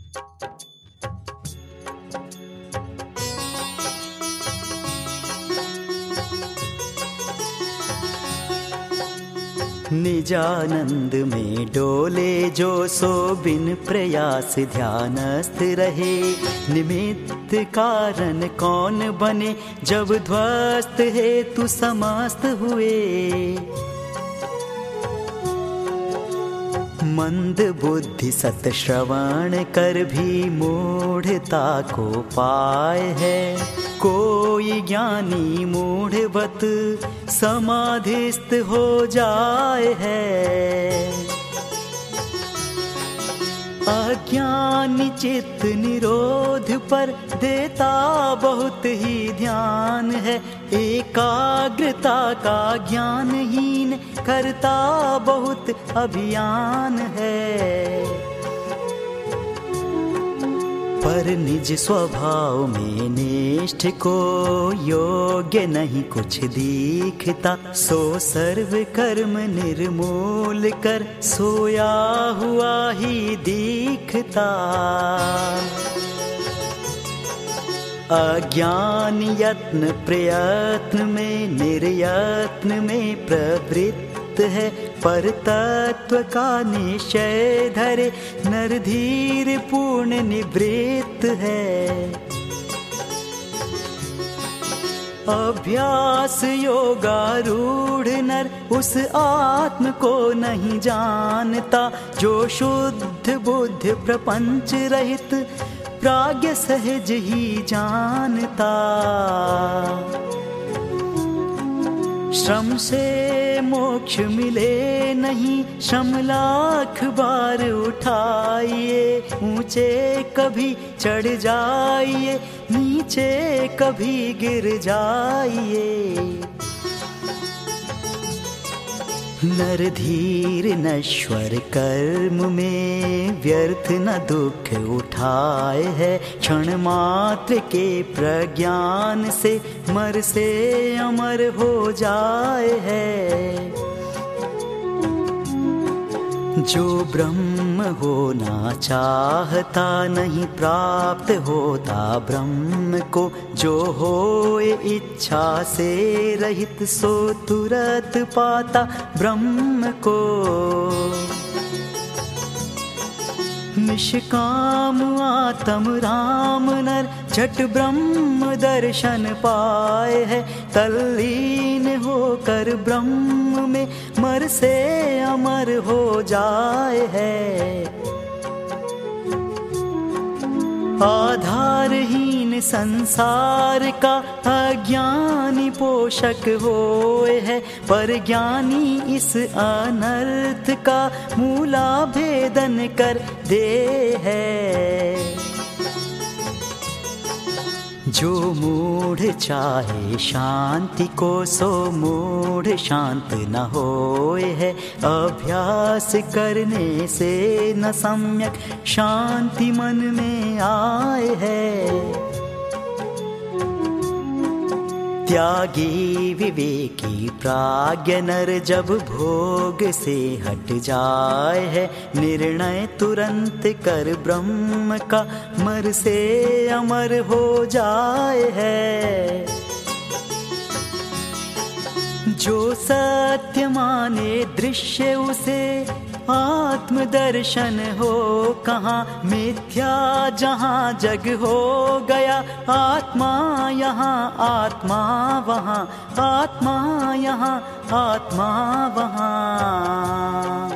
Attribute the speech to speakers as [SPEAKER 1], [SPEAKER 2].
[SPEAKER 1] निजानंद में डोले जो सो बिन प्रयास ध्यानस्थ रहे। निमित्त कारण कौन बने जब ध्वस्त है तू समस्त हुए। मंद बुद्धि सत श्रवण कर भी मूढ़ता को पाए है। कोई ज्ञानी मूढ़वत समाधिस्थ हो जाए है। अज्ञानी चित्त निरोध पर देता बहुत ही ध्यान है। एकाग्रता का ज्ञानहीन करता बहुत अभियान है। पर निज स्वभाव में निष्ठ को योग्य नहीं कुछ दिखता। सो सर्व कर्म निर्मूल कर सोया हुआ ही दिखता। अज्ञान यत्न प्रयत्न में निर्यत्न में प्रवृत्त है। पर तत्व का निश्चय धरे नर धीर पूर्ण निवृत्त है। अभ्यास योगारूढ़ नर उस आत्म को नहीं जानता। जो शुद्ध बुद्ध प्रपंच रहित प्राज्ञ सहज ही जानता। श्रम से मोक्ष मिले नहीं श्रम लाख बार उठाइए। ऊंचे कभी चढ़ जाइए नीचे कभी गिर जाइए। नर धीर नश्वर कर्म में व्यर्थ न दुख उठाए है। क्षण मात्र के प्रज्ञान से मर से अमर हो जाए है। जो ब्रह्म होना चाहता नहीं प्राप्त होता ब्रह्म को। जो होए इच्छा से रहित सो तुरत पाता ब्रह्म को। निष्काम आत्म राम नर झट ब्रह्म दर्शन पाए है। तल्लीन होकर ब्रह्म में मर से अमर हो जाए है। आधारहीन संसार का अज्ञानी पोषक होए है। पर ज्ञानी इस अनर्थ का मूला भेदन कर दे है। जो मूढ़ चाहे शांति को सो मूढ़ शांत न होए है। अभ्यास करने से न सम्यक शांति मन में आए है। त्यागी विवेकी प्राज्ञ नर जब भोग से हट जाए है। निर्णय तुरंत कर ब्रह्म का मर से अमर हो जाए है। जो सत्य माने दृश्य उसे आत्मदर्शन हो कहाँ। मिथ्या जहाँ जग हो गया आत्मा यहाँ आत्मा वहाँ। आत्मा यहाँ आत्मा वहाँ।